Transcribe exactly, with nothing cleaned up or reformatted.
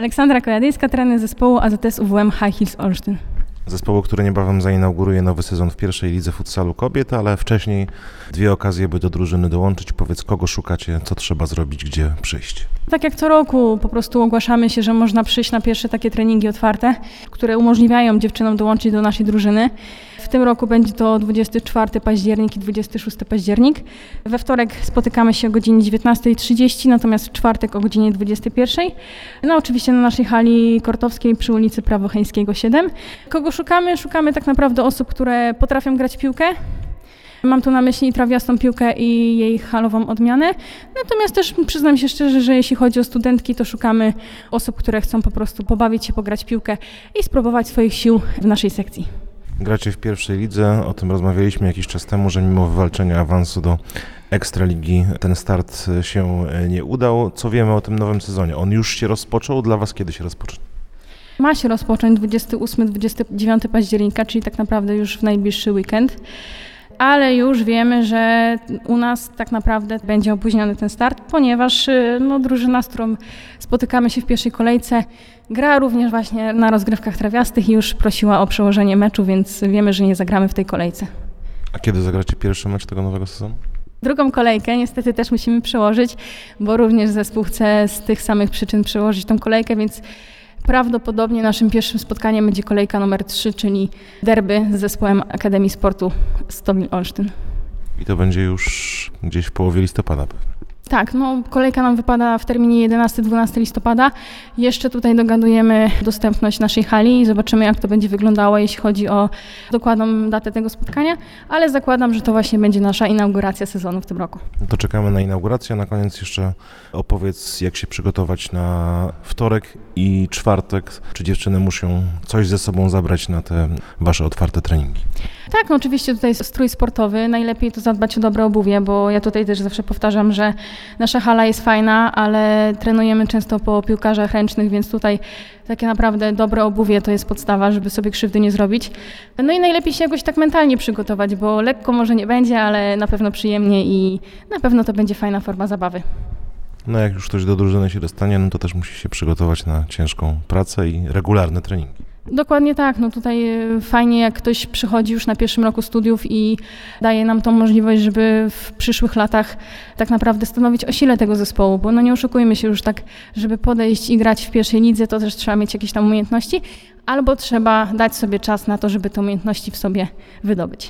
Aleksandra Kojadyjska, trener zespołu A Z S U W M High Hills Olsztyn. Zespołu, który niebawem zainauguruje nowy sezon w pierwszej lidze futsalu kobiet, ale wcześniej dwie okazje, by do drużyny dołączyć. Powiedz, kogo szukacie, co trzeba zrobić, gdzie przyjść? Tak jak co roku po prostu ogłaszamy się, że można przyjść na pierwsze takie treningi otwarte, które umożliwiają dziewczynom dołączyć do naszej drużyny. W tym roku będzie to dwudziestego czwartego październik i dwudziestego szóstego październik. We wtorek spotykamy się o godzinie dziewiętnastej trzydzieści, natomiast w czwartek o godzinie dwudziestej pierwszej. No oczywiście na naszej hali kortowskiej przy ulicy Prawocheńskiego siedem. Kogo szukamy? Szukamy tak naprawdę osób, które potrafią grać w piłkę. Mam tu na myśli trawiastą piłkę i jej halową odmianę. Natomiast też przyznam się szczerze, że jeśli chodzi o studentki, to szukamy osób, które chcą po prostu pobawić się, pograć w piłkę i spróbować swoich sił w naszej sekcji. Gracie w pierwszej lidze, o tym rozmawialiśmy jakiś czas temu, że mimo wywalczenia awansu do Ekstraligi ten start się nie udał. Co wiemy o tym nowym sezonie? On już się rozpoczął, dla Was kiedy się rozpocznie? Ma się rozpocząć dwudziestego ósmego do dwudziestego dziewiątego października, czyli tak naprawdę już w najbliższy weekend. Ale już wiemy, że u nas tak naprawdę będzie opóźniony ten start, ponieważ no, drużyna, z którą spotykamy się w pierwszej kolejce, gra również właśnie na rozgrywkach trawiastych i już prosiła o przełożenie meczu, więc wiemy, że nie zagramy w tej kolejce. A kiedy zagracie pierwszy mecz tego nowego sezonu? Drugą kolejkę niestety też musimy przełożyć, bo również zespół chce z tych samych przyczyn przełożyć tą kolejkę, więc prawdopodobnie naszym pierwszym spotkaniem będzie kolejka numer trzy, czyli derby z zespołem Akademii Sportu Stobin Olsztyn. I to będzie już gdzieś w połowie listopada pewnie. Tak, no kolejka nam wypada w terminie jedenastego do dwunastego listopada. Jeszcze tutaj dogadujemy dostępność naszej hali i zobaczymy, jak to będzie wyglądało, jeśli chodzi o dokładną datę tego spotkania, ale zakładam, że to właśnie będzie nasza inauguracja sezonu w tym roku. No to czekamy na inaugurację. Na koniec jeszcze opowiedz, jak się przygotować na wtorek i czwartek. Czy dziewczyny muszą coś ze sobą zabrać na te Wasze otwarte treningi? Tak, no oczywiście tutaj jest strój sportowy. Najlepiej to zadbać o dobre obuwie, bo ja tutaj też zawsze powtarzam, że nasza hala jest fajna, ale trenujemy często po piłkarzach ręcznych, więc tutaj takie naprawdę dobre obuwie to jest podstawa, żeby sobie krzywdy nie zrobić. No i najlepiej się jakoś tak mentalnie przygotować, bo lekko może nie będzie, ale na pewno przyjemnie i na pewno to będzie fajna forma zabawy. No jak już ktoś do drużyny się dostanie, no to też musi się przygotować na ciężką pracę i regularne treningi. Dokładnie tak. No tutaj fajnie, jak ktoś przychodzi już na pierwszym roku studiów i daje nam tą możliwość, żeby w przyszłych latach tak naprawdę stanowić o sile tego zespołu, bo no nie oszukujmy się już tak, żeby podejść i grać w pierwszej lidze, to też trzeba mieć jakieś tam umiejętności, albo trzeba dać sobie czas na to, żeby te umiejętności w sobie wydobyć.